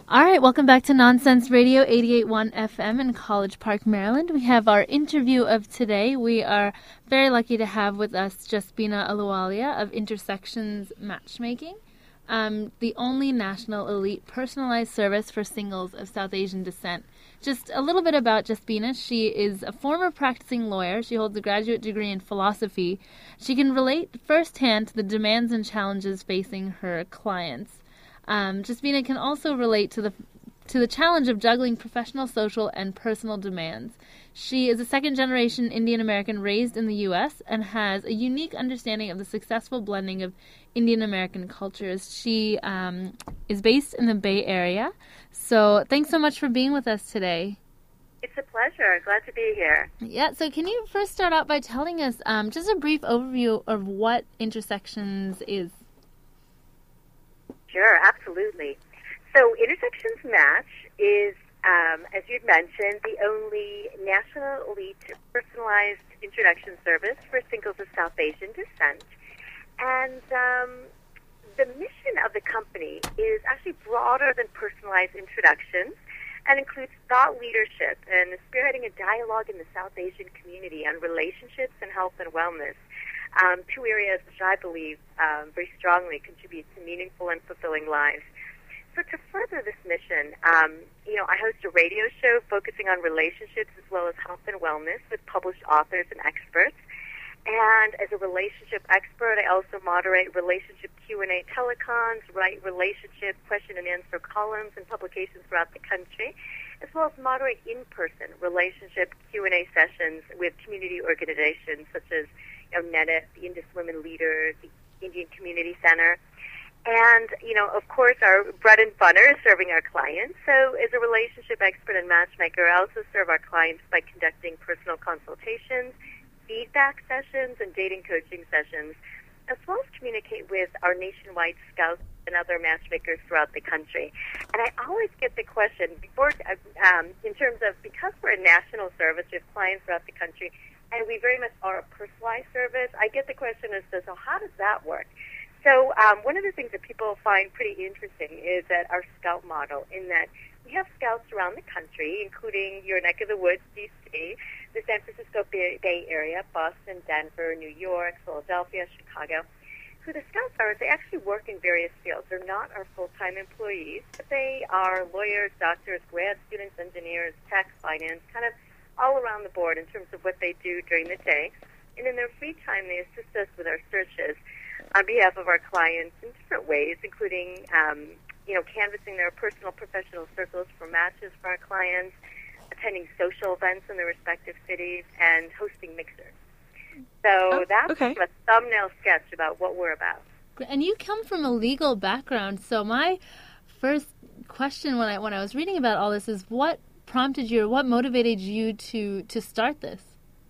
All right, welcome back to Nonsense Radio 88.1 FM in College Park, Maryland. We have our interview of today. We are very lucky to have with us Jasbina Ahluwalia of Intersections Matchmaking, the only national elite personalized service for singles of South Asian descent. Just a little bit about Jasbina. She is a former practicing lawyer. She holds a graduate degree in philosophy. She can relate firsthand to the demands and challenges facing her clients. Jasbina can also relate to the challenge of juggling professional, social, and personal demands. She is a second-generation Indian American raised in the U.S. and has a unique understanding of the successful blending of Indian American cultures. She is based in the Bay Area. So thanks so much for being with us today. It's a pleasure. Glad to be here. Yeah, so can you first start out by telling us just a brief overview of what Intersections is? Sure, absolutely. So Intersections Match is, as you'd mentioned, the only national elite personalized introduction service for singles of South Asian descent. And the mission of the company is actually broader than personalized introductions and includes thought leadership and spearheading a dialogue in the South Asian community on relationships and health and wellness. Two areas which I believe very strongly contribute to meaningful and fulfilling lives. So to further this mission, I host a radio show focusing on relationships as well as health and wellness with published authors and experts. And as a relationship expert, I also moderate relationship Q&A telecons, write relationship question and answer columns and publications throughout the country, as well as moderate in-person relationship Q&A sessions with community organizations such as NEDIP, the Indus Women Leaders, the Indian Community Center. And, of course, our bread and butter is serving our clients. So as a relationship expert and matchmaker, I also serve our clients by conducting personal consultations, feedback sessions, and dating coaching sessions, as well as communicate with our nationwide scouts and other matchmakers throughout the country. And I always get the question, in terms of, because we're a national service, we have clients throughout the country, and we very much are a personalized service, I get the question as to, so how does that work? So one of the things that people find pretty interesting is that our scout model, in that we have scouts around the country, including your neck of the woods, D.C., the San Francisco Bay Area, Boston, Denver, New York, Philadelphia, Chicago. Who the scouts are is they actually work in various fields. They're not our full-time employees, but they are lawyers, doctors, grad students, engineers, tax, finance, kind of all around the board in terms of what they do during the day. And in their free time, they assist us with our searches on behalf of our clients in different ways, including, canvassing their personal professional circles for matches for our clients, attending social events in their respective cities, and hosting mixers. So that's a thumbnail sketch about what we're about. And you come from a legal background, so my first question when I was reading about all this is, what prompted you, or what motivated you to start this?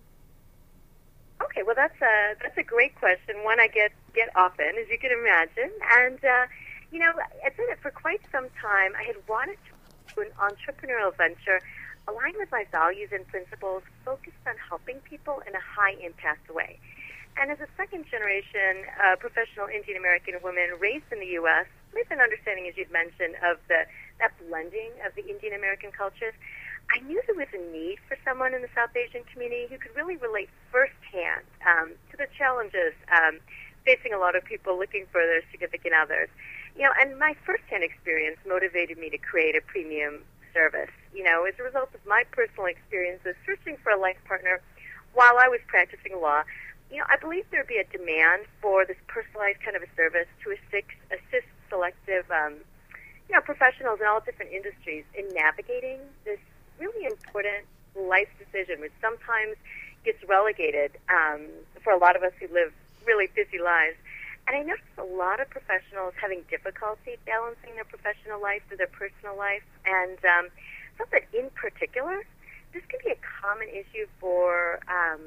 Okay, well that's a great question. One I get often, as you can imagine. And I've done it for quite some time. I had wanted to do an entrepreneurial venture aligned with my values and principles, focused on helping people in a high-impact way. And as a second-generation professional Indian American woman raised in the U.S., with an understanding, as you'd mentioned, of that blending of the Indian American cultures, I knew there was a need for someone in the South Asian community who could really relate firsthand to the challenges facing a lot of people looking for their significant others. And my firsthand experience motivated me to create a premium service. As a result of my personal experiences searching for a life partner while I was practicing law, I believe there would be a demand for this personalized kind of a service to assist selective, professionals in all different industries in navigating this really important life decision, which sometimes gets relegated for a lot of us who live really busy lives. And I noticed a lot of professionals having difficulty balancing their professional life with their personal life. And thought that in particular, this could be a common issue for,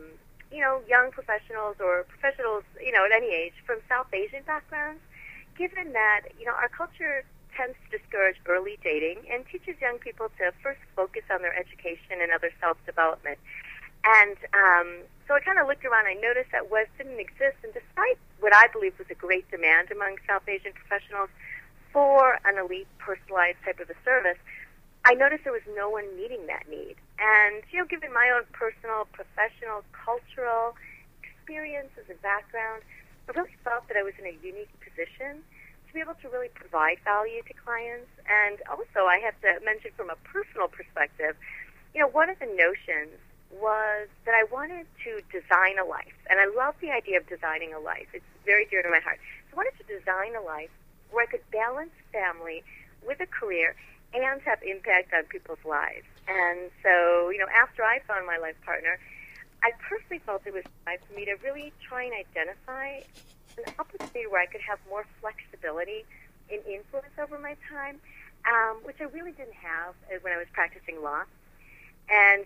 young professionals or professionals, at any age from South Asian backgrounds, given that, our culture tends to discourage early dating and teaches young people to first focus on their education and other self-development. And so I kind of looked around. I noticed that WES didn't exist, and despite what I believe was a great demand among South Asian professionals, for an elite personalized type of a service, I noticed there was no one meeting that need. And, given my own personal, professional, cultural experiences and background, I really felt that I was in a unique position to be able to really provide value to clients. And also, I have to mention from a personal perspective, one of the notions was that I wanted to design a life. And I love the idea of designing a life. It's very dear to my heart. So I wanted to design a life where I could balance family with a career and have impact on people's lives. And so, after I found my life partner, I personally felt it was time for me to really try and identify an opportunity where I could have more flexibility and influence over my time, which I really didn't have when I was practicing law. And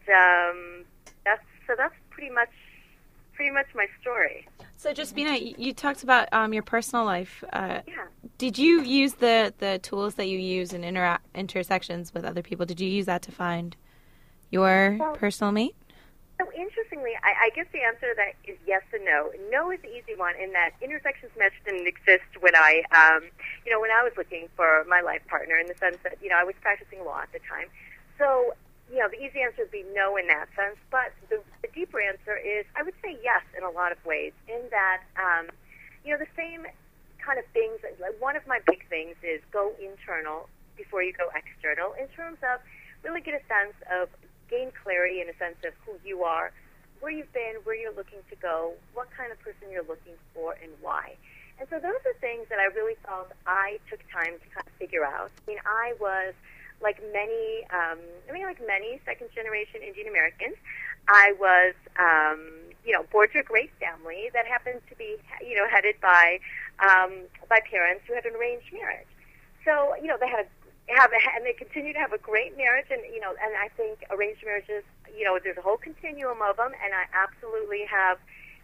that's pretty much my story. So, Jasbina, you talked about your personal life. Yeah. Did you use the tools that you use in intersections with other people? Did you use that to find your personal mate? So interestingly, I guess the answer to that is yes and no. No is the easy one in that intersections match didn't exist when I was looking for my life partner, in the sense that, I was practicing law at the time. So, the easy answer would be no in that sense. But the deeper answer is I would say yes in a lot of ways, in that, the same kind of things. Like, one of my big things is go internal before you go external, in terms of really get a sense of, gain clarity in a sense of who you are, where you've been, where you're looking to go, what kind of person you're looking for, and why. And so those are things that I really felt I took time to kind of figure out. I mean, I was like many second-generation Indian Americans. I was, born to a great family that happened to be, headed by parents who had an arranged marriage. So, they had and they continue to have a great marriage, and I think arranged marriages, there's a whole continuum of them, and I absolutely have,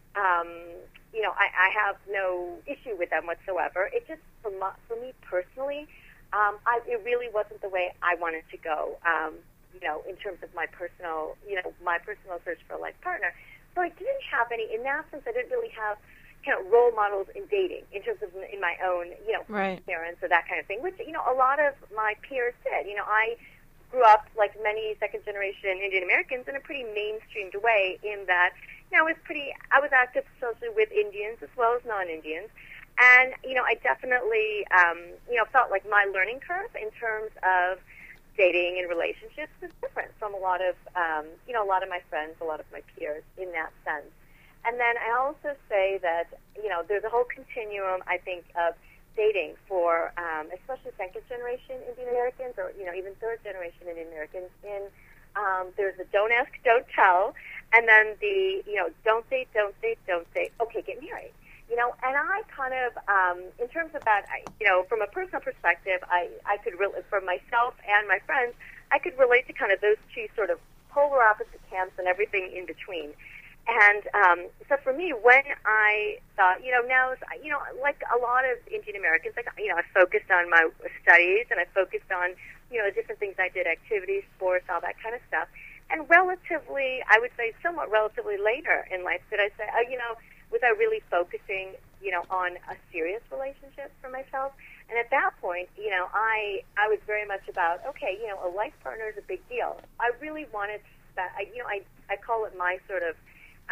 I have no issue with them whatsoever. It just, for me personally, it really wasn't the way I wanted to go, in terms of my personal search for a life partner. So I didn't have any, in that sense, I didn't really have role models in dating in terms of in my own, right. parents or that kind of thing, which, a lot of my peers did. I grew up like many second-generation Indian Americans in a pretty mainstreamed way, in that, I was active socially with Indians as well as non-Indians. And, I definitely, felt like my learning curve in terms of dating and relationships was different from a lot of my friends, a lot of my peers in that sense. And then I also say that, there's a whole continuum, I think, of dating for especially second-generation Indian Americans, or, even third-generation Indian Americans. There's the don't ask, don't tell, and then the, don't date, okay, get married. And I kind of, in terms of that, from a personal perspective, I could really, for myself and my friends, I could relate to kind of those two sort of polar opposite camps and everything in between. And so for me, when I thought, now, like a lot of Indian Americans, I focused on my studies, and I focused on, the different things I did, activities, sports, all that kind of stuff. And relatively, I would say somewhat relatively later in life, did I say, was I really focusing, on a serious relationship for myself? And at that point, I was very much about, okay, a life partner is a big deal. I really wanted that, I call it my sort of,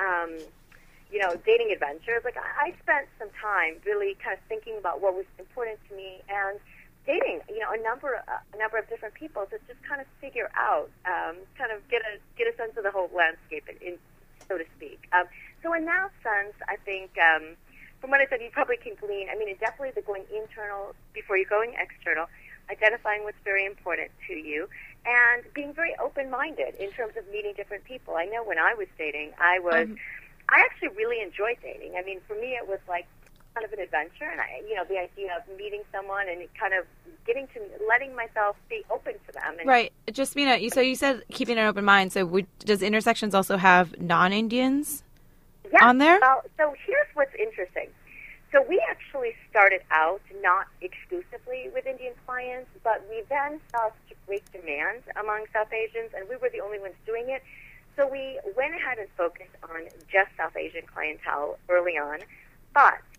dating adventures. Like, I spent some time really kind of thinking about what was important to me, and dating, a number of different people to just kind of figure out, kind of get a sense of the whole landscape, so to speak. So in that sense, I think, from what I said, you probably can glean. I mean, definitely the going internal before you're going external, identifying what's very important to you, and being very open-minded in terms of meeting different people. I know when I was dating, I actually really enjoyed dating. I mean, for me, it was like kind of an adventure, and the idea of meeting someone and kind of letting myself be open to them. And right. Jasbina, so you said keeping an open mind. So does Intersections also have non-Indians on there? Well, so here's what's interesting. So we actually started out not exclusively with Indian clients, but we then saw such a great demand among South Asians, and we were the only ones doing it. So we went ahead and focused on just South Asian clientele early on. But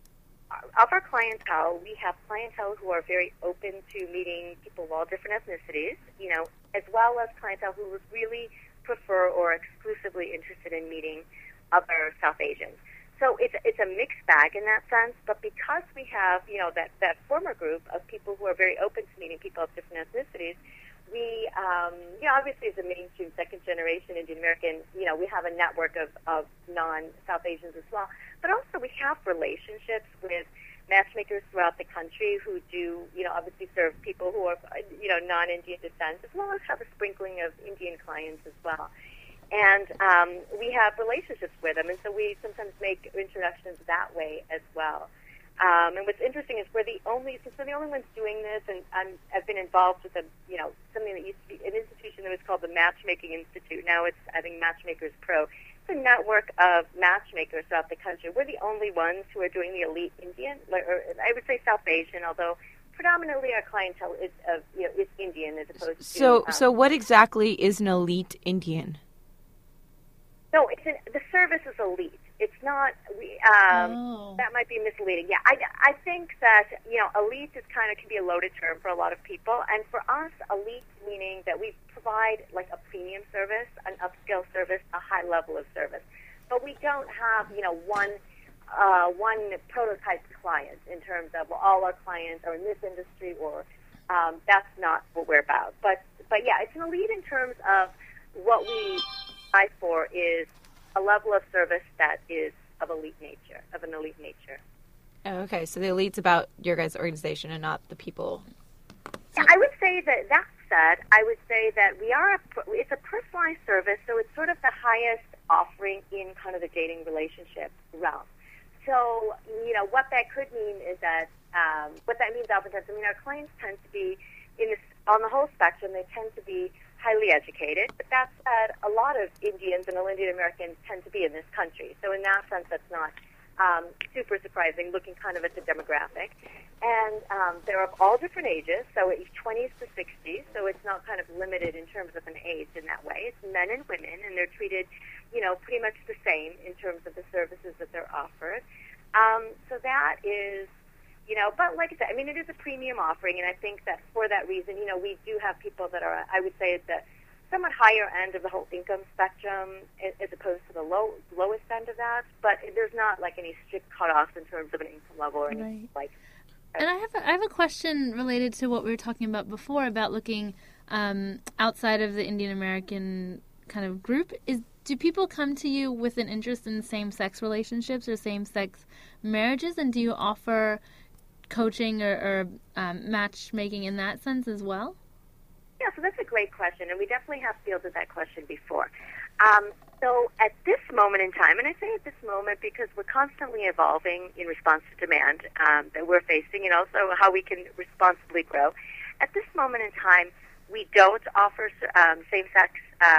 of our clientele, we have clientele who are very open to meeting people of all different ethnicities, as well as clientele who would really prefer or exclusively interested in meeting other South Asians. So it's a mixed bag in that sense, but because we have, that former group of people who are very open to meeting people of different ethnicities, we, obviously as a mainstream second-generation Indian American, we have a network of non-South Asians as well. But also we have relationships with matchmakers throughout the country who do, obviously serve people who are, non-Indian descent, as well as have a sprinkling of Indian clients as well. And we have relationships with them, and so we sometimes make introductions that way as well. And what's interesting is since we're the only ones doing this, and I've been involved with something that used to be an institution that was called the Matchmaking Institute. Now it's, I think, Matchmakers Pro. It's a network of matchmakers throughout the country. We're the only ones who are doing the elite Indian, or I would say South Asian, although predominantly our clientele is Indian as opposed to. So what exactly is an elite Indian? No, the service is elite. It's not. That might be misleading. Yeah, I think that elite can be a loaded term for a lot of people, and for us, elite meaning that we provide like a premium service, an upscale service, a high level of service, but we don't have one prototype client in terms of all our clients are in this industry, or that's not what we're about. But yeah, it's an elite in terms of what we strive for is a level of service that is of an elite nature. Oh, okay, so the elite's about your guys' organization and not the people. Yeah, I would say that said, I would say that it's a personalized service, so it's sort of the highest offering in kind of the dating relationship realm. So, what that could mean is that, what that means oftentimes, our clients tend to be on the whole spectrum, they tend to be highly educated, but that said, a lot of Indians and Indian Americans tend to be in this country. So in that sense, that's not super surprising, looking kind of at the demographic. And they're of all different ages, so it's 20s to 60s, so it's not kind of limited in terms of an age in that way. It's men and women, and they're treated, pretty much the same in terms of the services that they're offered. So that is... but like I said, it is a premium offering, and I think that for that reason, we do have people that are, I would say, at the somewhat higher end of the whole income spectrum as opposed to the lowest end of that, but there's not like any strict cutoffs in terms of an income level or anything like that. And I have a question related to what we were talking about before about looking outside of the Indian American kind of group. Do people come to you with an interest in same-sex relationships or same-sex marriages, and do you offer coaching or matchmaking in that sense as well? Yeah, so that's a great question, and we definitely have fielded that question before. So at this moment in time, and I say at this moment because we're constantly evolving in response to demand that we're facing, and also how we can responsibly grow. At this moment in time, we don't offer same-sex.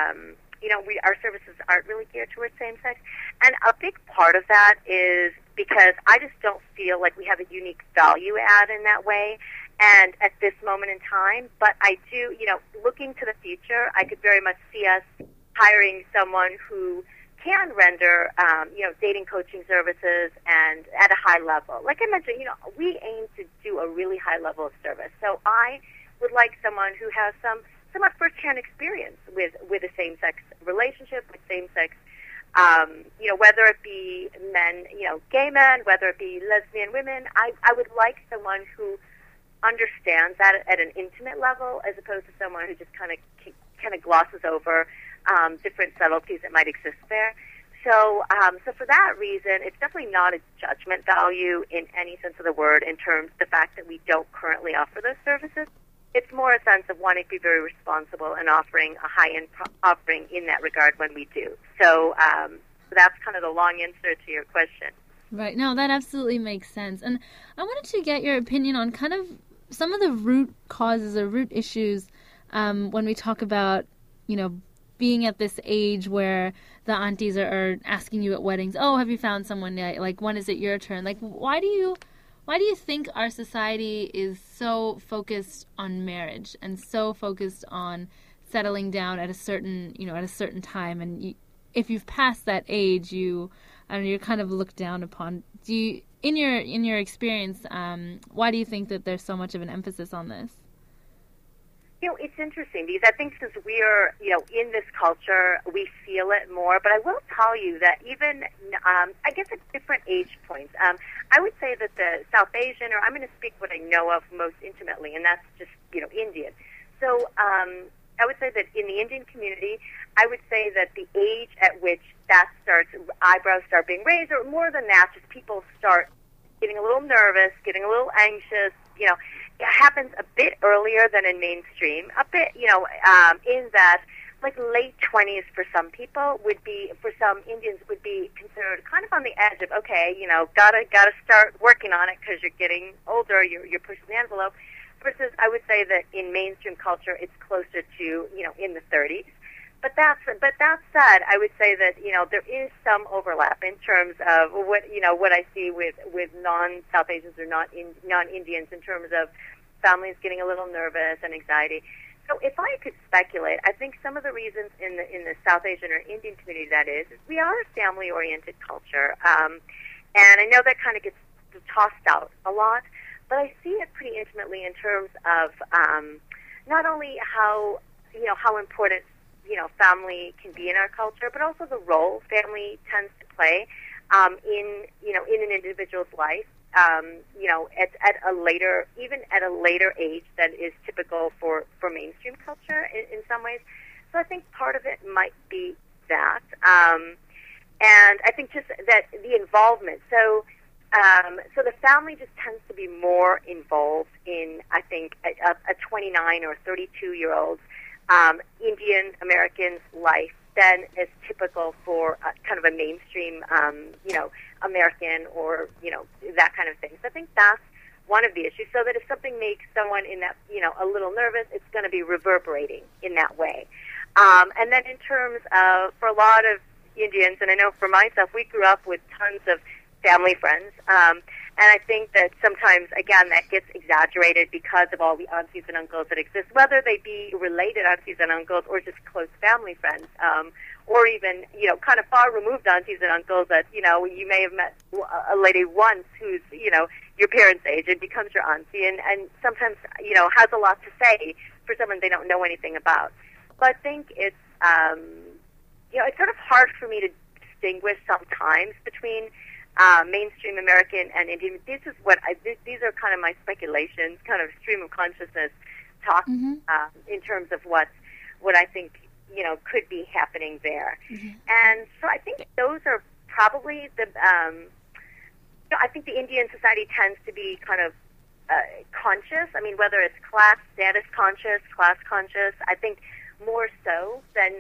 Our services aren't really geared towards same-sex, and a big part of that is because I just don't feel like we have a unique value add in that way, and at this moment in time. But I do, looking to the future, I could very much see us hiring someone who can render, dating coaching services and at a high level. Like I mentioned, we aim to do a really high level of service. So I would like someone who has somewhat first-hand experience with a same-sex relationship, with same-sex, whether it be men, gay men, whether it be lesbian women. I would like someone who understands that at an intimate level, as opposed to someone who just kind of glosses over different subtleties that might exist there. So for that reason, it's definitely not a judgment value in any sense of the word in terms of the fact that we don't currently offer those services. It's more a sense of wanting to be very responsible and offering a high-end offering in that regard when we do. So that's kind of the long answer to your question. Right. No, that absolutely makes sense. And I wanted to get your opinion on kind of some of the root causes or root issues when we talk about, being at this age where the aunties are asking you at weddings, oh, have you found someone yet? Like, when is it your turn? Like, why do you think our society is so focused on marriage and so focused on settling down at a certain time? And if you've passed that age, you're kind of looked down upon. in your experience, why do you think that there's so much of an emphasis on this? It's interesting because I think since we are, in this culture, we feel it more. But I will tell you that even, I guess at different age points, I would say that the South Asian, or I'm going to speak what I know of most intimately, and that's just, Indian. So I would say that in the Indian community, I would say that the age at which eyebrows start being raised, or more than that, just people start getting a little nervous, getting a little anxious, it happens a bit earlier than in mainstream, a bit, in that, like late 20s for some people for some Indians would be considered kind of on the edge of, okay, gotta start working on it because you're getting older, you're pushing the envelope, versus I would say that in mainstream culture it's closer to, in the 30s. But that said, I would say that there is some overlap in terms of what I see with non-South Asians or non-Indians in terms of families getting a little nervous and anxiety. So if I could speculate, I think some of the reasons in the South Asian or Indian community that is we are a family-oriented culture, and I know that kind of gets tossed out a lot, but I see it pretty intimately in terms of not only how important family can be in our culture, but also the role family tends to play in an individual's life. At a later age than is typical for mainstream culture in some ways. So I think part of it might be that, and I think just that the involvement. So the family just tends to be more involved in, I think, a 29 or 32-year-old Indian American's life than is typical for kind of a mainstream, American or, that kind of thing. So I think that's one of the issues. So that if something makes someone in that, a little nervous, it's going to be reverberating in that way. And then in terms of, for a lot of Indians, and I know for myself, we grew up with tons of family friends. And I think that sometimes, again, that gets exaggerated because of all the aunties and uncles that exist, whether they be related aunties and uncles or just close family friends, or even, kind of far removed aunties and uncles that, you may have met a lady once who's, your parents' age and becomes your auntie and sometimes, has a lot to say for someone they don't know anything about. So I think it's, it's sort of hard for me to distinguish sometimes between mainstream American and Indian. These are kind of my speculations, kind of stream of consciousness talk in terms of what I think could be happening there. And so I think those are probably the. I think the Indian society tends to be kind of conscious. I mean, whether it's class status conscious, class conscious, I think more so than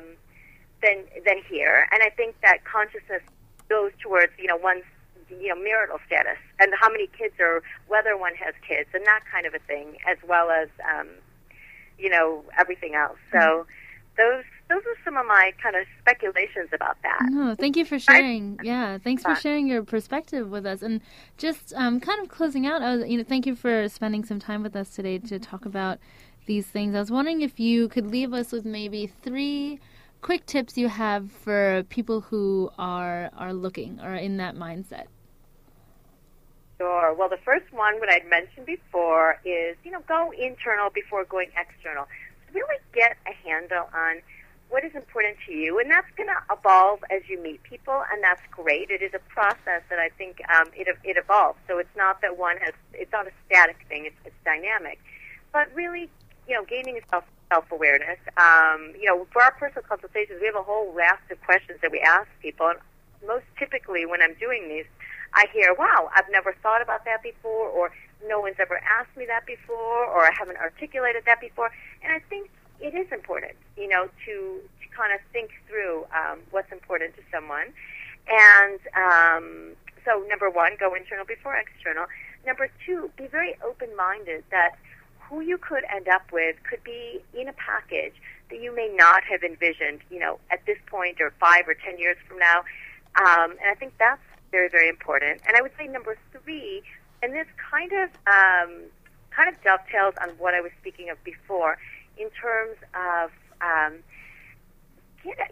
here. And I think that consciousness goes towards, one's, marital status and how many kids or whether one has kids and that kind of a thing, as well as, everything else. So those are some of my kind of speculations about that. No, thank you for sharing. Yeah, thanks for sharing your perspective with us. And just kind of closing out, thank you for spending some time with us today to talk about these things. I was wondering if you could leave us with maybe 3 quick tips you have for people who are looking or in that mindset. Sure. Well, the first one, what I'd mentioned before, is, go internal before going external. So really get a handle on what is important to you, and that's going to evolve as you meet people, and that's great. It is a process that I think it evolves. So it's not that it's not a static thing, it's dynamic. But really, gaining self-awareness. For our personal consultations, we have a whole raft of questions that we ask people. And most typically, when I'm doing these, I hear, wow, I've never thought about that before, or no one's ever asked me that before, or I haven't articulated that before. And I think it is important, to kind of think through what's important to someone. And so, number 1, go internal before external. Number 2, be very open-minded that who you could end up with could be in a package that you may not have envisioned, at this point or 5 or 10 years from now. And I think that's very, very important. And I would say number 3, and this kind of dovetails on what I was speaking of before, in terms of,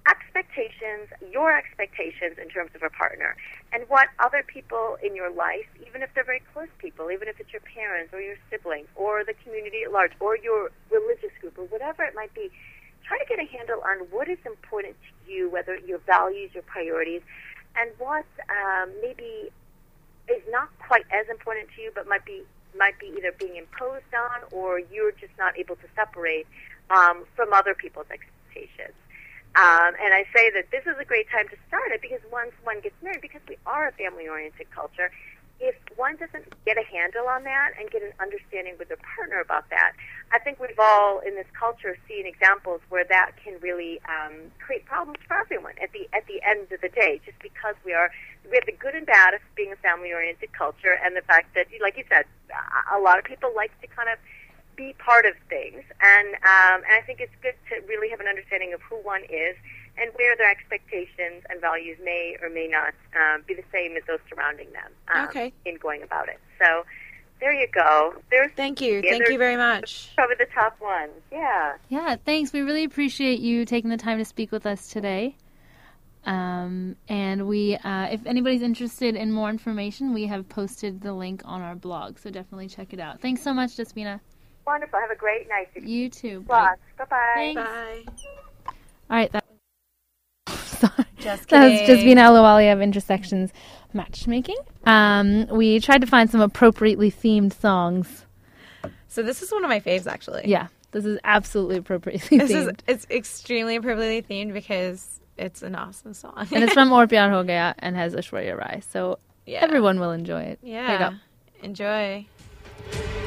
expectations, your expectations in terms of a partner, and what other people in your life, even if they're very close people, even if it's your parents or your siblings or the community at large or your religious group or whatever it might be, try to get a handle on what is important to you, whether your values, your priorities, and what maybe is not quite as important to you but might be either being imposed on or you're just not able to separate from other people's expectations. And I say that this is a great time to start it because once one gets married, because we are a family-oriented culture, if one doesn't get a handle on that and get an understanding with their partner about that, I think we've all in this culture seen examples where that can really create problems for everyone at the end of the day, just because we have the good and bad of being a family-oriented culture and the fact that, like you said, a lot of people like to kind of be part of things, and I think it's good to really have an understanding of who one is and where their expectations and values may or may not be the same as those surrounding them in going about it. So there you go. Thank you very much. Probably the top ones. Yeah, thanks. We really appreciate you taking the time to speak with us today. And we, if anybody's interested in more information, we have posted the link on our blog, so definitely check it out. Thanks so much, Despina. Wonderful. Have a great night. You too. Bye. Bye-bye. Thanks. Bye. All right. Sorry. Just That was kidding. Jasmina Ahluwalia of Intersections Matchmaking. We tried to find some appropriately themed songs. So this is one of my faves, actually. Yeah, this is absolutely appropriately themed. It's extremely appropriately themed because it's an awesome song. And it's from Aur Pyar Ho Gaya and has Aishwarya Rai, so Yeah. everyone will enjoy it. Yeah. Here you go. Enjoy.